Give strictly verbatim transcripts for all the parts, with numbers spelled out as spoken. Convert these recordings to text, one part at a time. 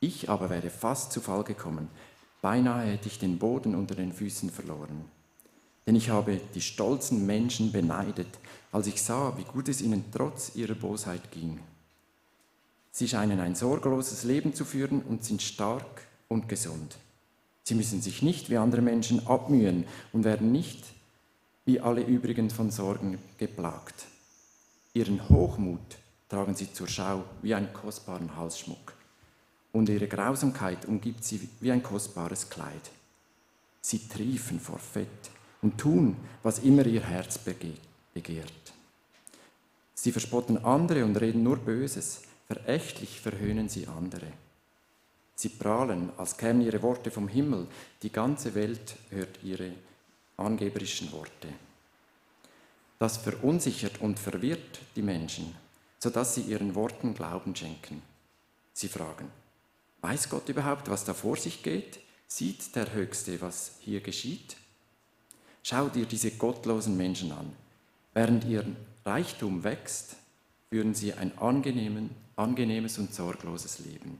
Ich aber wäre fast zu Fall gekommen. Beinahe hätte ich den Boden unter den Füßen verloren. Denn ich habe die stolzen Menschen beneidet, als ich sah, wie gut es ihnen trotz ihrer Bosheit ging. Sie scheinen ein sorgloses Leben zu führen und sind stark und gesund. Sie müssen sich nicht wie andere Menschen abmühen und werden nicht wie alle übrigen von Sorgen geplagt. Ihren Hochmut tragen sie zur Schau wie einen kostbaren Halsschmuck und ihre Grausamkeit umgibt sie wie ein kostbares Kleid. Sie triefen vor Fett und tun, was immer ihr Herz begehrt. Sie verspotten andere und reden nur Böses, verächtlich verhöhnen sie andere. Sie prahlen, als kämen ihre Worte vom Himmel, die ganze Welt hört ihre angeberischen Worte. Das verunsichert und verwirrt die Menschen, sodass sie ihren Worten Glauben schenken. Sie fragen, weiß Gott überhaupt, was da vor sich geht? Sieht der Höchste, was hier geschieht? Schau dir diese gottlosen Menschen an. Während ihr Reichtum wächst, führen sie ein angenehmes und sorgloses Leben.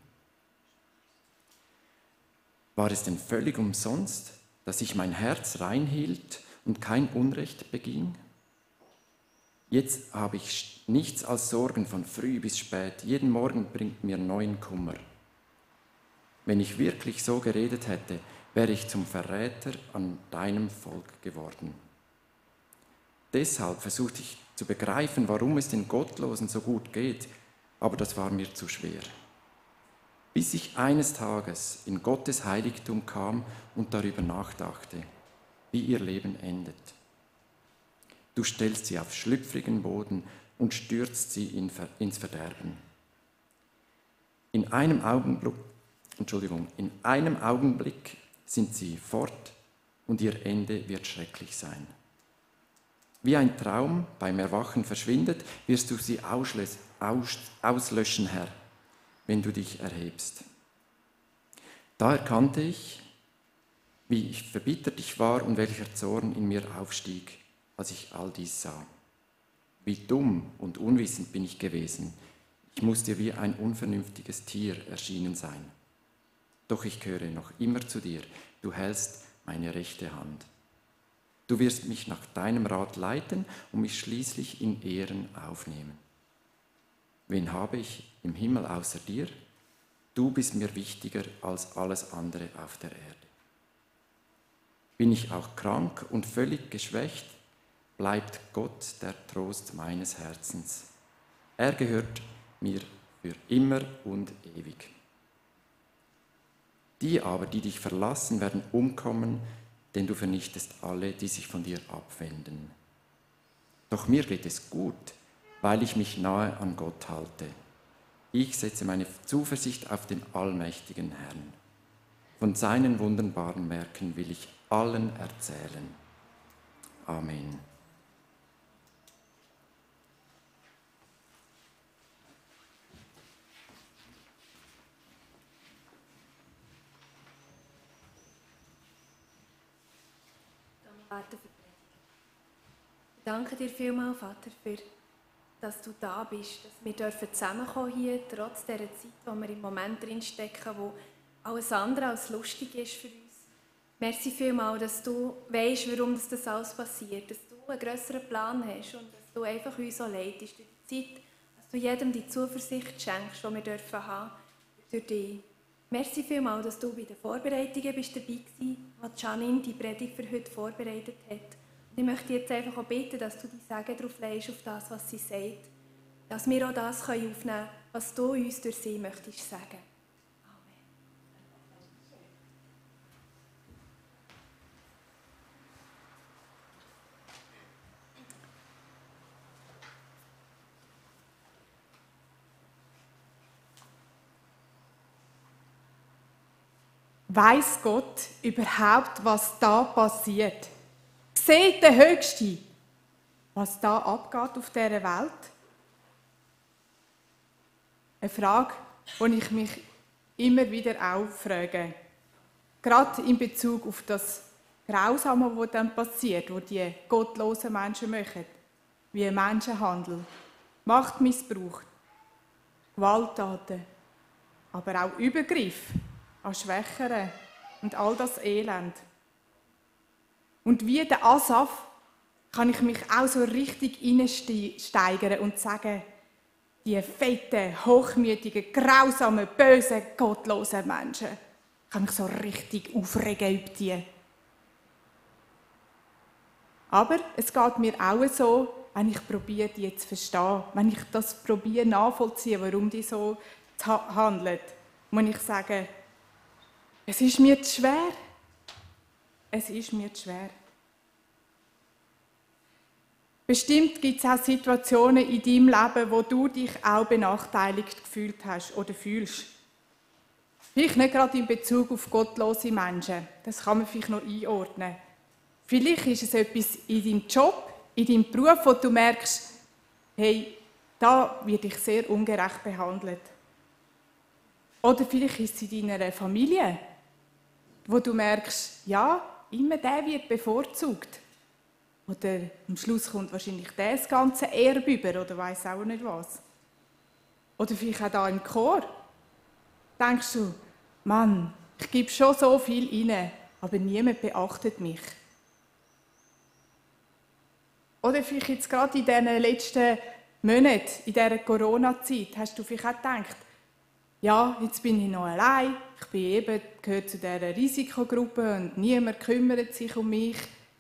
War es denn völlig umsonst, dass ich mein Herz reinhielt und kein Unrecht beging? Jetzt habe ich nichts als Sorgen von früh bis spät. Jeden Morgen bringt mir neuen Kummer. Wenn ich wirklich so geredet hätte, wäre ich zum Verräter an deinem Volk geworden. Deshalb versuchte ich zu begreifen, warum es den Gottlosen so gut geht, aber das war mir zu schwer. Bis ich eines Tages in Gottes Heiligtum kam und darüber nachdachte, wie ihr Leben endet. Du stellst sie auf schlüpfrigen Boden und stürzt sie in Ver- ins Verderben. In einem Augenblick, Entschuldigung, in einem Augenblick sind sie fort und ihr Ende wird schrecklich sein. Wie ein Traum beim Erwachen verschwindet, wirst du sie auslös- aus- auslöschen, Herr, wenn du dich erhebst. Da erkannte ich, wie ich verbittert ich war und welcher Zorn in mir aufstieg, als ich all dies sah. Wie dumm und unwissend bin ich gewesen. Ich muss dir wie ein unvernünftiges Tier erschienen sein. Doch ich gehöre noch immer zu dir. Du hältst meine rechte Hand. Du wirst mich nach deinem Rat leiten und mich schließlich in Ehren aufnehmen. Wen habe ich im Himmel außer dir? Du bist mir wichtiger als alles andere auf der Erde. Bin ich auch krank und völlig geschwächt, bleibt Gott der Trost meines Herzens. Er gehört mir für immer und ewig. Die aber, die dich verlassen, werden umkommen, denn du vernichtest alle, die sich von dir abwenden. Doch mir geht es gut, weil ich mich nahe an Gott halte. Ich setze meine Zuversicht auf den allmächtigen Herrn. Von seinen wunderbaren Werken will ich allen erzählen. Amen. Ich danke dir vielmals, Vater, für, dass du da bist, dass wir dürfen zusammenkommen hier, trotz dieser Zeit, wo wir im Moment drinstecken, wo alles andere als lustig ist für uns. Merci vielmals, dass du weisst, warum das alles passiert, dass du einen grösseren Plan hast und dass du einfach uns so leitest durch die Zeit, dass du jedem die Zuversicht schenkst, die wir dürfen haben durch dich. Merci vielmals, dass du bei den Vorbereitungen bist dabei warst, was Janine die Predigt für heute vorbereitet hat. Und ich möchte jetzt einfach auch bitten, dass du die Segen darauf legst, auf das, was sie sagt, dass wir auch das aufnehmen können, was du uns durch sie möchtest sagen. Weiss Gott überhaupt, was da passiert? Sieht der Höchste, was da abgeht auf dieser Welt? Eine Frage, die ich mich immer wieder auch frage. Gerade in Bezug auf das Grausame, was dann passiert, was die gottlosen Menschen machen, wie Menschenhandel, Machtmissbrauch, Gewalttaten, aber auch Übergriff an Schwächere und all das Elend. Und wie der Asaf kann ich mich auch so richtig hineinsteigern und sagen, die fetten, hochmütigen, grausamen, bösen, gottlosen Menschen, ich kann mich so richtig aufregen über die. Aber es geht mir auch so, wenn ich probiere, die zu verstehen, wenn ich das probiere nachvollziehen, warum die so handeln, muss ich sagen, es ist mir zu schwer. Es ist mir zu schwer. Bestimmt gibt es auch Situationen in deinem Leben, wo du dich auch benachteiligt gefühlt hast oder fühlst. Vielleicht nicht gerade in Bezug auf gottlose Menschen. Das kann man vielleicht noch einordnen. Vielleicht ist es etwas in deinem Job, in deinem Beruf, wo du merkst, hey, da werde ich sehr ungerecht behandelt. Oder vielleicht ist es in deiner Familie, wo du merkst, ja, immer der wird bevorzugt. Oder am Schluss kommt wahrscheinlich der das ganze Erbe über oder weiss auch nicht was. Oder vielleicht auch da im Chor. Denkst du, Mann, ich gebe schon so viel rein, aber niemand beachtet mich. Oder vielleicht jetzt gerade in diesen letzten Monaten, in dieser Corona-Zeit, hast du vielleicht auch gedacht, ja, jetzt bin ich noch allein, ich bin eben, gehöre zu dieser Risikogruppe und niemand kümmert sich um mich.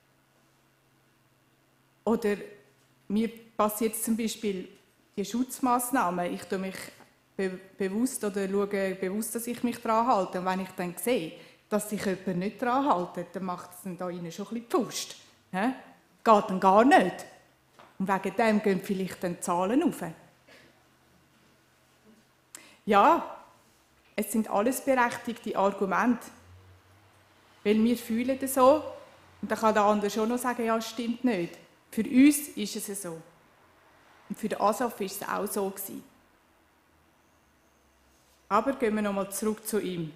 Oder mir passiert jetzt zum Beispiel die Schutzmaßnahmen. Ich tue mich be bewusst oder schaue bewusst, dass ich mich daran halte. Und wenn ich dann sehe, dass sich jemand nicht daran hält, dann macht es dann da innen schon ein bisschen Pfust. He? Geht dann gar nicht. Und wegen dem gehen vielleicht dann die Zahlen rauf. Ja, es sind alles berechtigte Argumente. Weil wir fühlen das so. Und dann kann der andere schon noch sagen, ja, stimmt nicht. Für uns ist es so. Und für den Asaf war es auch so gewesen. Aber gehen wir nochmal zurück zu ihm.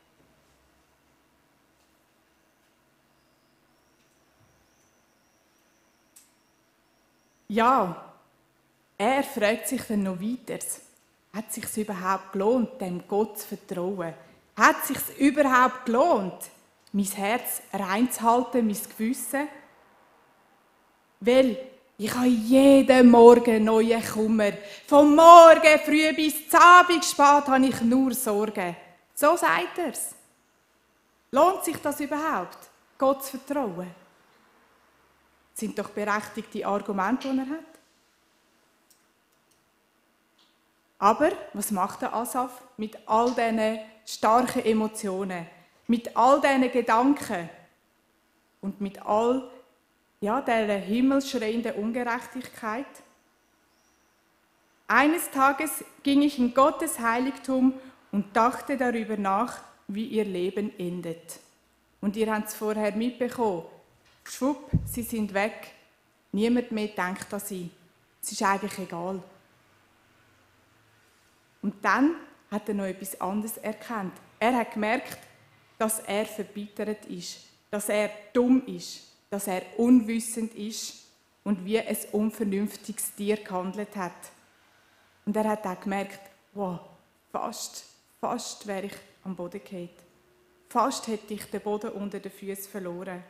Ja, er fragt sich dann noch weiter. Hat es sich überhaupt gelohnt, dem Gott zu vertrauen? Hat es sich überhaupt gelohnt, mein Herz reinzuhalten, mein Gewissen? Weil ich habe jeden Morgen neuen Kummer. Vom Morgen früh bis zum Abend spät habe ich nur Sorgen. So sagt er es. Lohnt sich das überhaupt, Gott zu vertrauen? Das sind doch berechtigte Argumente, die er hat. Aber was macht der Asaf mit all diesen starken Emotionen, mit all diesen Gedanken und mit all ja, dieser himmelschreienden Ungerechtigkeit? Eines Tages ging ich in Gottes Heiligtum und dachte darüber nach, wie ihr Leben endet. Und ihr habt es vorher mitbekommen. Schwupp, sie sind weg. Niemand mehr denkt an sie. Es ist eigentlich egal. Und dann hat er noch etwas anderes erkannt. Er hat gemerkt, dass er verbittert ist, dass er dumm ist, dass er unwissend ist und wie ein unvernünftiges Tier gehandelt hat. Und er hat auch gemerkt, wow, fast, fast wäre ich am Boden gefallen. Fast hätte ich den Boden unter den Füßen verloren.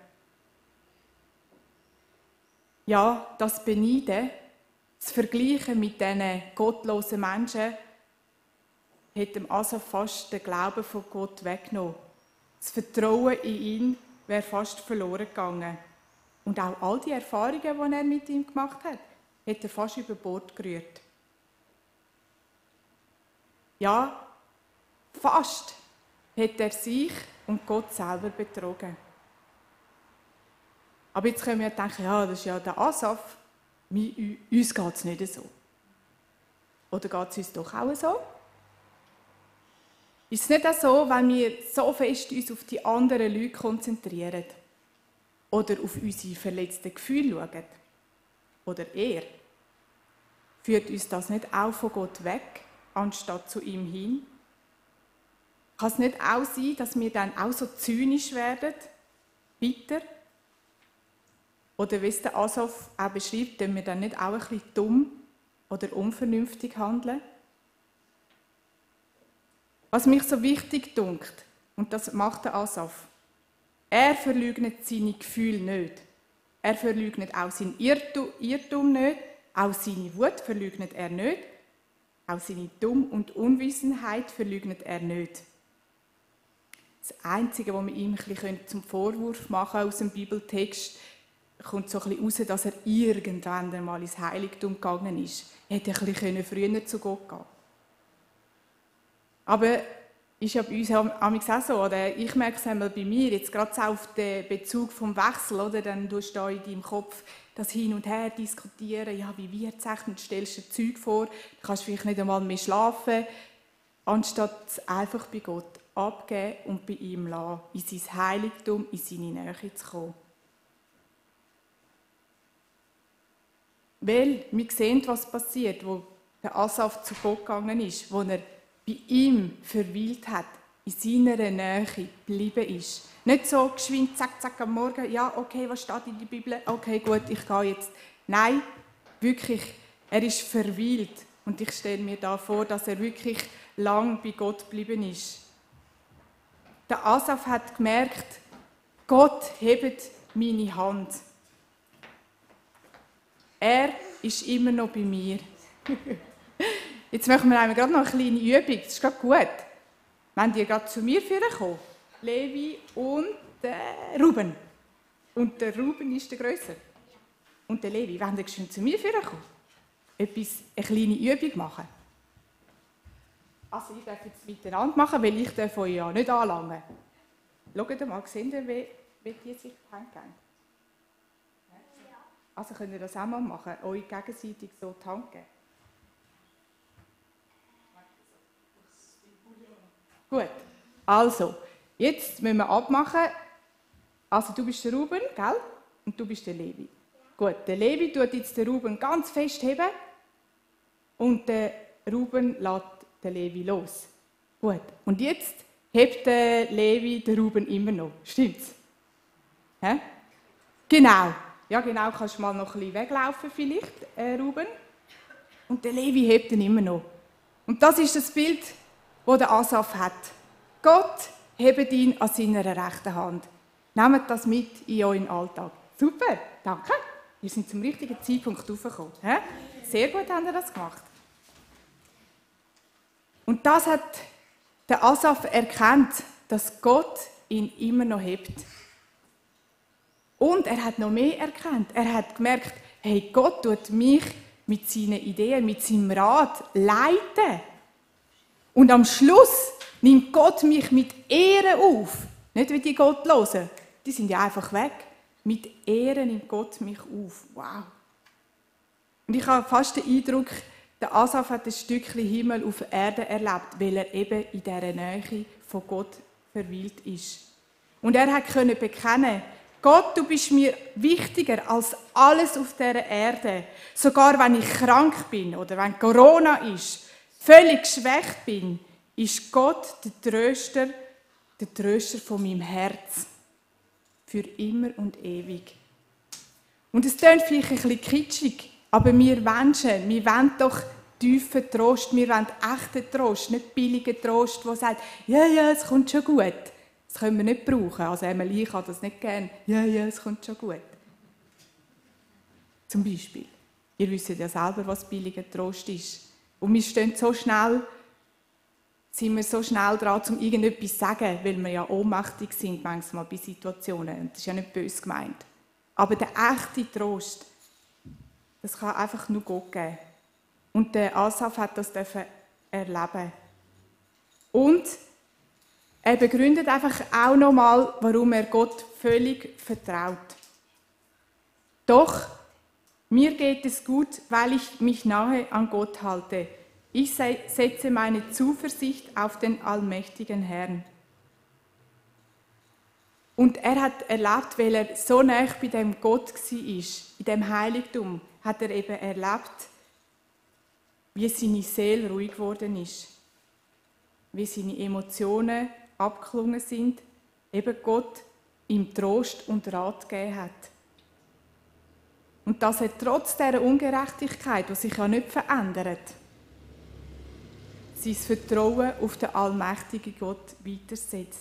Ja, das Beneiden, das Vergleichen mit diesen gottlosen Menschen, hat dem Asaf fast den Glauben von Gott weggenommen. Das Vertrauen in ihn wäre fast verloren gegangen. Und auch all die Erfahrungen, die er mit ihm gemacht hat, hat er fast über Bord gerührt. Ja, fast hat er sich und Gott selber betrogen. Aber jetzt können wir denken, ja, das ist ja der Asaf, uns geht es nicht so. Oder geht es uns doch auch so? Ist es nicht auch so, wenn wir so fest uns auf die anderen Leute konzentrieren oder auf unsere verletzten Gefühle schauen? Oder eher, führt uns das nicht auch von Gott weg, anstatt zu ihm hin? Kann es nicht auch sein, dass wir dann auch so zynisch werden, bitter? Oder wie es der Asaf auch beschreibt, dass wir dann nicht auch ein bisschen dumm oder unvernünftig handeln? Was mich so wichtig dunkt, und das macht der Asaf, er verleugnet seine Gefühle nicht. Er verleugnet auch seinen Irrtum, Irrtum nicht, auch seine Wut verleugnet er nicht, auch seine Dumm- und Unwissenheit verleugnet er nicht. Das Einzige, was wir ihm ein bisschen zum Vorwurf machen aus dem Bibeltext, kommt so ein bisschen raus, dass er irgendwann einmal ins Heiligtum gegangen ist. Er hätte ein bisschen früher zu Gott gehen können. Aber ist ja bei uns auch so, oder? Ich merke es einmal bei mir, jetzt gerade auf den Bezug vom Wechsel, oder? Dann tust du da in deinem Kopf das hin und her diskutieren, ja, wie wird es echt, und stellst dir Zeug vor, du kannst vielleicht nicht einmal mehr schlafen, anstatt es einfach bei Gott abgeben und bei ihm lassen, in sein Heiligtum, in seine Nähe zu kommen. Weil wir sehen, was passiert, wo der Asaf zu Gott gegangen ist, wo er bei ihm verweilt hat, in seiner Nähe geblieben ist. Nicht so geschwind, zack, zack, am Morgen, ja, okay, was steht in der Bibel? Okay, gut, ich gehe jetzt. Nein, wirklich, er ist verweilt. Und ich stelle mir da vor, dass er wirklich lang bei Gott geblieben ist. Der Asaf hat gemerkt, Gott hebt meine Hand. Er ist immer noch bei mir. Jetzt machen wir gerade noch eine kleine Übung, das ist gerade gut. Wenn die gerade zu mir kommen, Levi und der Ruben. Und der Ruben ist der Grösser. Und der Levi, wenn die schon zu mir kommen, etwas, eine kleine Übung machen. Also ich darf jetzt miteinander machen, weil ich darf euch ja nicht anlangen. Schaut mal, seht ihr, wie, wie die sich die Hände geben? Also könnt ihr das auch mal machen, euch gegenseitig so die Hand geben. Gut, also, jetzt müssen wir abmachen. Also du bist der Ruben, gell? Und du bist der Levi. Gut, der Levi tut jetzt den Ruben ganz fest heben und der Ruben lässt den Levi los. Gut, und jetzt hebt der Levi den Ruben immer noch. Stimmt's? Hä? Genau. Ja, genau, kannst du mal noch ein bisschen weglaufen vielleicht, äh, Ruben. Und der Levi hebt ihn immer noch. Und das ist das Bild, das der Asaf hat. Gott hebt ihn an seiner rechten Hand. Nehmt das mit in euren Alltag. Super, danke. Wir sind zum richtigen Zeitpunkt raufgekommen. Sehr gut habt ihr das gemacht. Und das hat der Asaf erkannt, dass Gott ihn immer noch hebt. Und er hat noch mehr erkannt. Er hat gemerkt, hey, Gott tut mich mit seinen Ideen, mit seinem Rat leiten. Und am Schluss nimmt Gott mich mit Ehre auf. Nicht wie die Gottlosen. Die sind ja einfach weg. Mit Ehre nimmt Gott mich auf. Wow. Und ich habe fast den Eindruck, der Asaf hat ein Stückchen Himmel auf Erde erlebt, weil er eben in dieser Nähe von Gott verweilt ist. Und er konnte bekennen, Gott, du bist mir wichtiger als alles auf dieser Erde. Sogar wenn ich krank bin oder wenn Corona ist, völlig geschwächt bin, ist Gott der Tröster, der Tröster von meinem Herz. Für immer und ewig. Und es klingt vielleicht ein bisschen kitschig, aber wir Menschen, wir wollen doch tiefen Trost, wir wollen echten Trost, nicht billigen Trost, der sagt, ja, ja, es kommt schon gut. Das können wir nicht brauchen. Also Emily kann das nicht gerne. Ja, ja, es kommt schon gut. Zum Beispiel. Ihr wisst ja selber, was billiger Trost ist. Und wir stehen so schnell, sind wir so schnell dran, um irgendetwas zu sagen, weil wir ja ohnmächtig sind manchmal bei Situationen. Das ist ja nicht böse gemeint. Aber der echte Trost, das kann einfach nur Gott geben. Und der Asaf hat das erleben. Und er begründet einfach auch nochmal, warum er Gott völlig vertraut. Doch, mir geht es gut, weil ich mich nahe an Gott halte. Ich setze meine Zuversicht auf den allmächtigen Herrn. Und er hat erlebt, weil er so nah bei dem Gott war, in dem Heiligtum, hat er eben erlebt, wie seine Seele ruhig geworden ist. Wie seine Emotionen abgeklungen sind, eben Gott ihm Trost und Rat gegeben hat. Und dass er trotz dieser Ungerechtigkeit, die sich ja nicht verändert, sein Vertrauen auf den allmächtigen Gott weitersetzt.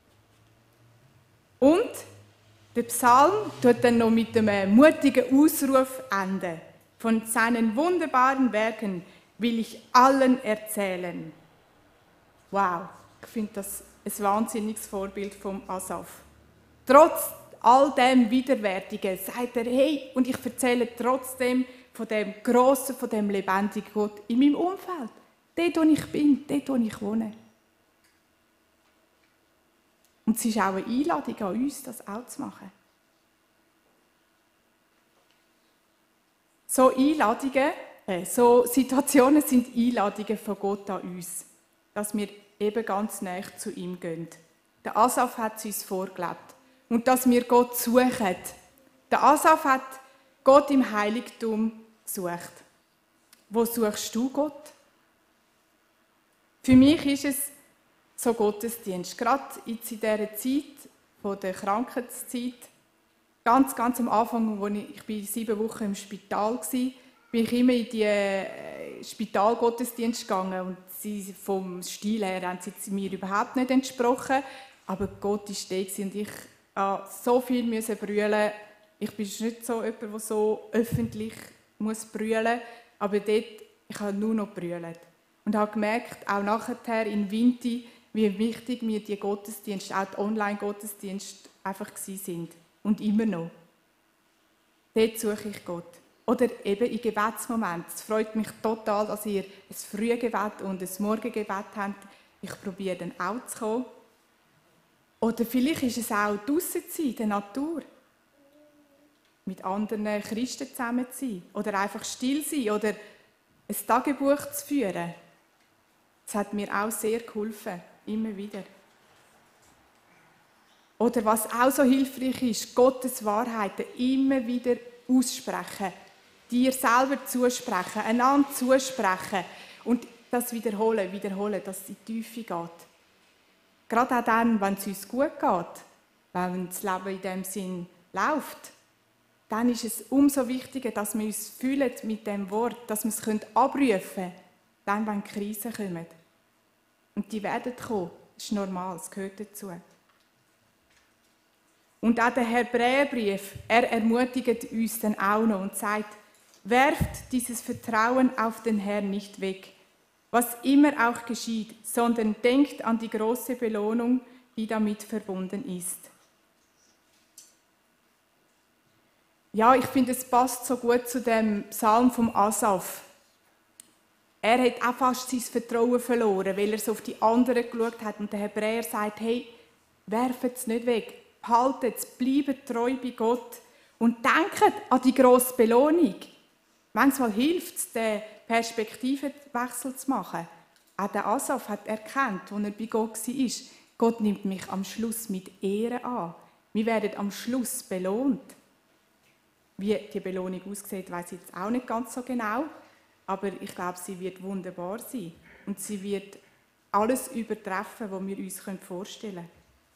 Und der Psalm tut dann noch mit einem mutigen Ausruf enden. Von seinen wunderbaren Werken will ich allen erzählen. Wow, ich finde das ein wahnsinniges Vorbild vom Asaf. Trotz all dem Widerwärtigen sagt er, hey, und ich erzähle trotzdem von dem grossen, von dem lebendigen Gott in meinem Umfeld. Dort, wo ich bin, dort, wo ich wohne. Und es ist auch eine Einladung an uns, das auch zu machen. So Einladungen, äh, so Situationen sind Einladungen von Gott an uns, dass wir eben ganz nahe zu ihm gehen. Der Asaf hat es uns vorgelebt. Und dass wir Gott suchen. Der Asaf hat Gott im Heiligtum gesucht. Wo suchst du Gott? Für mich ist es so Gottesdienst. Gerade jetzt in dieser Zeit, von der Krankheitszeit, ganz, ganz am Anfang, als ich, ich bin sieben Wochen im Spital war, bin ich immer in die äh, Spitalgottesdienste gegangen. Und sie, vom Stil her haben sie mir überhaupt nicht entsprochen. Aber Gott war da und ich musste so viel brüllen. Ich bin nicht so jemand, der so öffentlich muss brüllen muss. Aber dort, ich habe nur noch brüllt. Und habe gemerkt, auch nachher in Winti, wie wichtig mir die Gottesdienste, auch die Online-Gottesdienste einfach sind. Und immer noch. Dort suche ich Gott. Oder eben in Gebetsmomenten. Es freut mich total, dass ihr ein Frühgebet und ein Morgengebet habt. Ich probiere dann auch zu kommen. Oder vielleicht ist es auch draussen zu sein, in der Natur. Mit anderen Christen zusammen zu sein. Oder einfach still sein. Oder ein Tagebuch zu führen. Das hat mir auch sehr geholfen. Immer wieder. Oder was auch so hilfreich ist, Gottes Wahrheiten immer wieder aussprechen. Dir selber zusprechen, einander zusprechen. Und das wiederholen, wiederholen, dass es in die Tiefe geht. Gerade auch dann, wenn es uns gut geht, wenn das Leben in diesem Sinn läuft, dann ist es umso wichtiger, dass wir uns fühlen mit dem Wort, dass wir es abrufen können, dann, wenn die Krisen kommen. Und die werden kommen, das ist normal, es gehört dazu. Und auch der Hebräerbrief, er ermutigt uns dann auch noch und sagt, werft dieses Vertrauen auf den Herrn nicht weg, was immer auch geschieht, sondern denkt an die große Belohnung, die damit verbunden ist. Ja, ich finde, es passt so gut zu dem Psalm vom Asaf. Er hat auch fast sein Vertrauen verloren, weil er so auf die anderen geschaut hat. Und der Hebräer sagt, hey, werft es nicht weg, behaltet es, bleibt treu bei Gott und denkt an die grosse Belohnung. Manchmal hilft es, den Perspektivenwechsel zu machen. Auch der Asaf hat erkannt, als er bei Gott war, Gott nimmt mich am Schluss mit Ehre an. Wir werden am Schluss belohnt. Wie die Belohnung aussieht, weiss ich jetzt auch nicht ganz so genau. Aber ich glaube, sie wird wunderbar sein. Und sie wird alles übertreffen, was wir uns vorstellen können.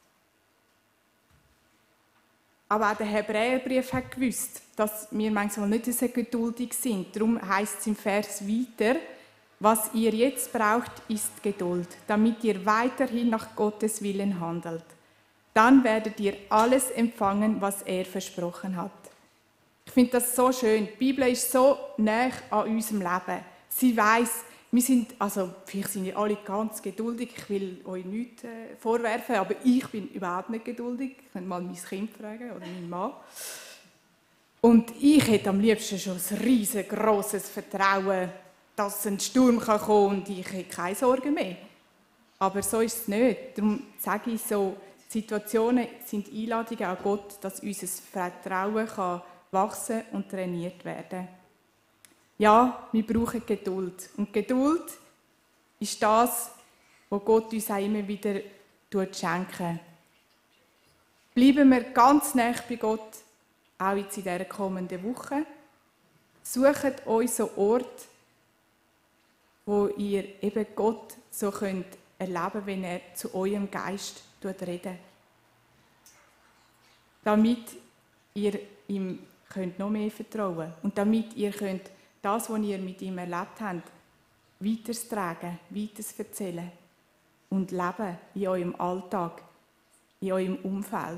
Aber auch der Hebräerbrief hat gewusst, dass wir manchmal nicht so geduldig sind. Darum heisst es im Vers weiter, was ihr jetzt braucht, ist Geduld, damit ihr weiterhin nach Gottes Willen handelt. Dann werdet ihr alles empfangen, was er versprochen hat. Ich finde das so schön. Die Bibel ist so nah an unserem Leben. Sie weiss, wir sind, also vielleicht sind ihr alle ganz geduldig, ich will euch nichts äh, vorwerfen, aber ich bin überhaupt nicht geduldig. Ich könnte mal mein Kind fragen oder meinen Mann. Und ich hätte am liebsten schon ein riesengroßes Vertrauen, dass ein Sturm kommen kann und ich hätte keine Sorgen mehr. Aber so ist es nicht. Darum sage ich so, Situationen sind Einladungen an Gott, dass unser Vertrauen kann wachsen und trainiert werden. Ja, wir brauchen Geduld. Und Geduld ist das, was Gott uns auch immer wieder schenkt. Bleiben wir ganz nah bei Gott, auch jetzt in dieser kommenden Woche. Sucht euch so Ort, wo ihr eben Gott so könnt erleben könnt, wenn er zu eurem Geist redet. Damit ihr ihm könnt noch mehr vertrauen und damit ihr könnt das, was ihr mit ihm erlebt habt, weiterzutragen, weiterzuerzählen und leben in eurem Alltag, in eurem Umfeld.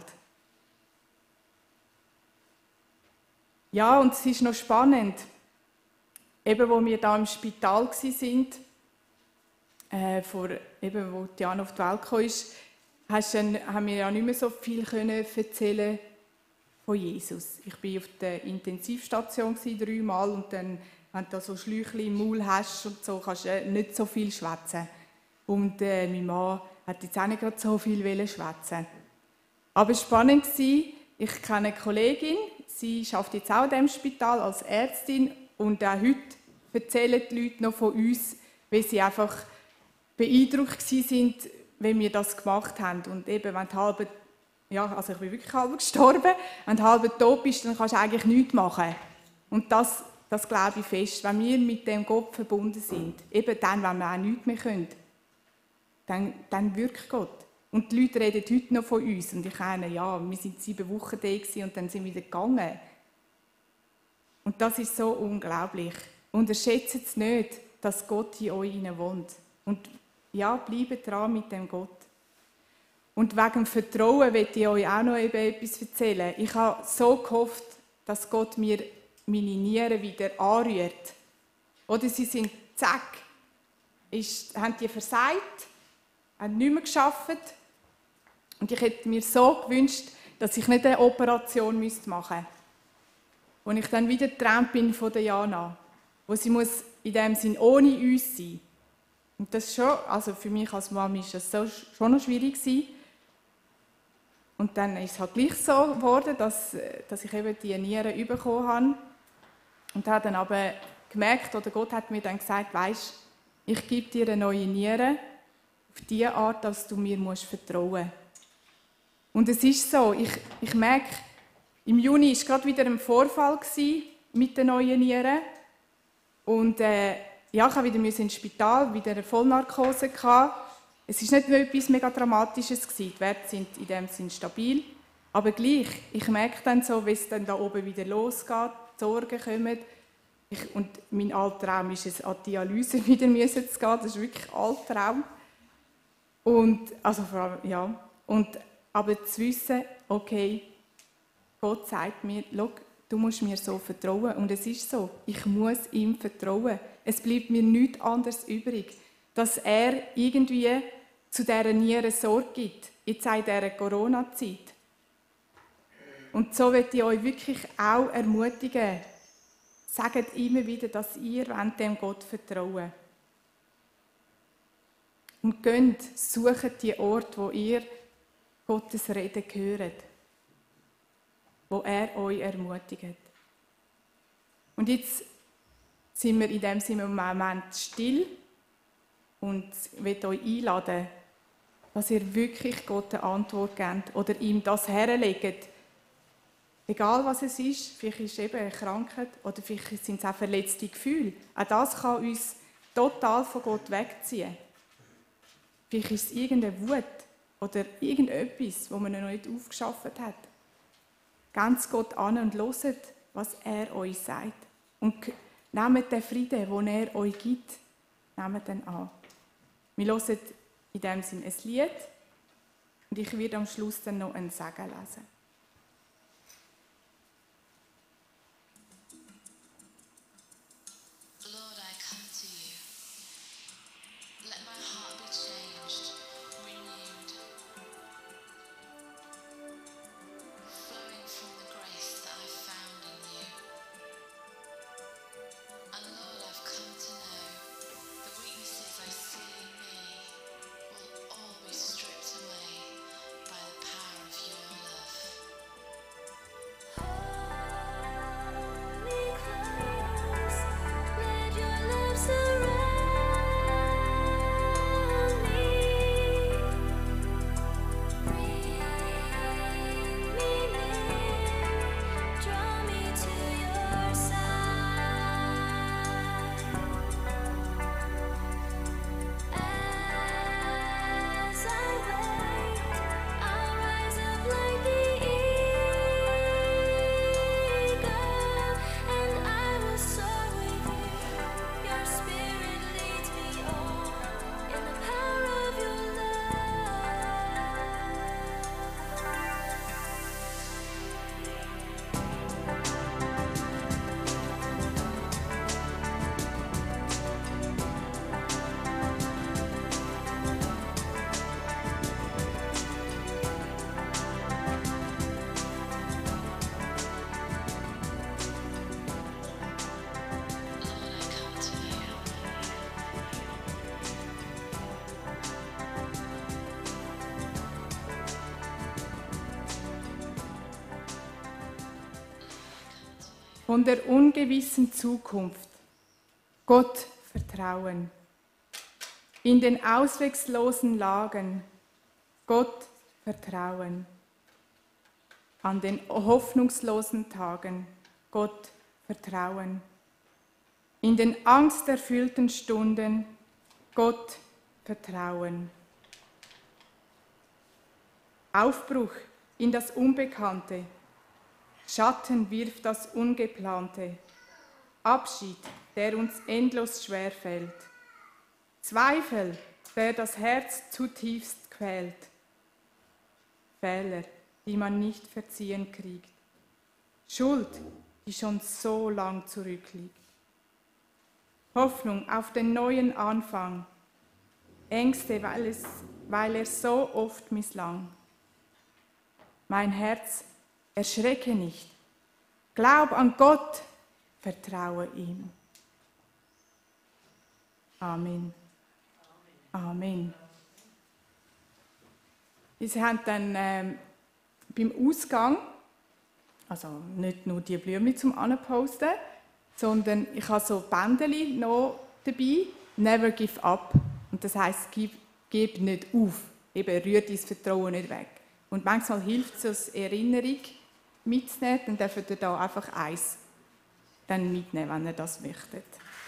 Ja, und es ist noch spannend, eben wo wir da im Spital waren, äh, vor, eben, wo Diana auf die Welt kam, ist, dann, haben wir ja nicht mehr so viel können erzählen von Jesus. Ich war auf der Intensivstation dreimal und dann, wenn du so Schläuche im Maul hast und so, kannst du nicht so viel schwätzen. Und äh, mein Mann hat jetzt auch nicht gerade so viel schwätzen. Aber es war spannend, ich kenne eine Kollegin, sie arbeitet jetzt auch in diesem Spital als Ärztin und auch heute erzählen die Leute noch von uns, weil sie einfach beeindruckt waren, wenn wir das gemacht haben. Und eben, wenn du halb, ja, also ich bin wirklich halb gestorben, wenn du halb tot bist, dann kannst du eigentlich nichts machen. Und das, das glaube ich fest, wenn wir mit dem Gott verbunden sind, eben dann, wenn wir auch nichts mehr können, dann, dann wirkt Gott. Und die Leute reden heute noch von uns. Und ich meine, ja, wir waren sieben Wochen da und dann sind wir wieder gegangen. Und das ist so unglaublich. Unterschätzt es nicht, dass Gott in euch wohnt. Und ja, bleibt dran mit dem Gott. Und wegen dem Vertrauen möchte ich euch auch noch eben etwas erzählen. Ich habe so gehofft, dass Gott mir meine Nieren wieder anrührt. Oder sie sind zack, ist, haben die versagt, haben nicht mehr gearbeitet. Und ich hätte mir so gewünscht, dass ich nicht eine Operation machen müsste. Als ich dann wieder getrennt bin von der Jana, wo sie muss in dem Sinn ohne uns sein. Und das schon, also für mich als Mama war das so, schon noch schwierig gewesen. Und dann ist es halt gleich so geworden, dass, dass ich eben die Nieren bekommen habe. Und habe dann aber gemerkt, oder Gott hat mir dann gesagt, weisst, ich gebe dir eine neue Niere auf die Art, dass du mir musst vertrauen musst. Und es ist so, ich, ich merke, im Juni war gerade wieder ein Vorfall mit den neuen Nieren. Und äh, ja, ich musste wieder ins Spital, wieder eine Vollnarkose gehabt. Es war nicht etwas mega Dramatisches gewesen. Die Werte sind in dem Sinn stabil. Aber gleich, ich merke dann so, wie es dann da oben wieder losgeht, die Sorgen kommen. Ich, und mein Albtraum ist es, an die Dialyse wieder zu gehen. Das ist wirklich ein Albtraum. Und, also vor allem, ja. Und, aber zu wissen, okay, Gott sagt mir, schau, du musst mir so vertrauen. Und es ist so, ich muss ihm vertrauen. Es bleibt mir nichts anderes übrig, dass er irgendwie zu dieser Niere Sorge gibt, jetzt in dieser Corona-Zeit. Und so möchte ich euch wirklich auch ermutigen, sagt immer wieder, dass ihr dem Gott vertrauen. Und geht, sucht die Orte, wo ihr Gottes Reden hört, wo er euch ermutigt. Und jetzt sind wir in dem Sinne im Moment still und ich möchte euch einladen, dass ihr wirklich Gott eine Antwort gebt oder ihm das herlegt. Egal was es ist, vielleicht ist es eben eine Krankheit oder vielleicht sind es auch verletzte Gefühle. Auch das kann uns total von Gott wegziehen. Vielleicht ist es irgendeine Wut oder irgendetwas, das man noch nicht aufgeschafft hat. Ganz Gott an und hört, was er euch sagt. Und nehmt den Frieden, den er euch gibt, nehmt den an. Wir hören in diesem Sinne ein Lied und ich werde am Schluss dann noch einen Segen lesen. Always stripped away by the power of your love. von der ungewissen Zukunft. Gott vertrauen. In den ausweglosen Lagen. Gott vertrauen. An den hoffnungslosen Tagen. Gott vertrauen. In den angsterfüllten Stunden. Gott vertrauen. Aufbruch in das Unbekannte. Schatten wirft das Ungeplante. Abschied, der uns endlos schwerfällt. Zweifel, der das Herz zutiefst quält. Fehler, die man nicht verziehen kriegt. Schuld, die schon so lang zurückliegt. Hoffnung auf den neuen Anfang. Ängste, weil, es, weil er so oft misslang. Mein Herz, erschrecke nicht. Glaub an Gott, vertraue ihm. Amen. Amen. Wir haben dann ähm, beim Ausgang, also nicht nur die Blumen zum Anposten, sondern ich habe so Bändeli noch dabei, never give up. Und das heisst, gib, gib nicht auf, eben rühr dein Vertrauen nicht weg. Und manchmal hilft es, als Erinnerung mitzunehmen, dann dürft ihr da einfach eins dann mitnehmen, wenn ihr das möchtet.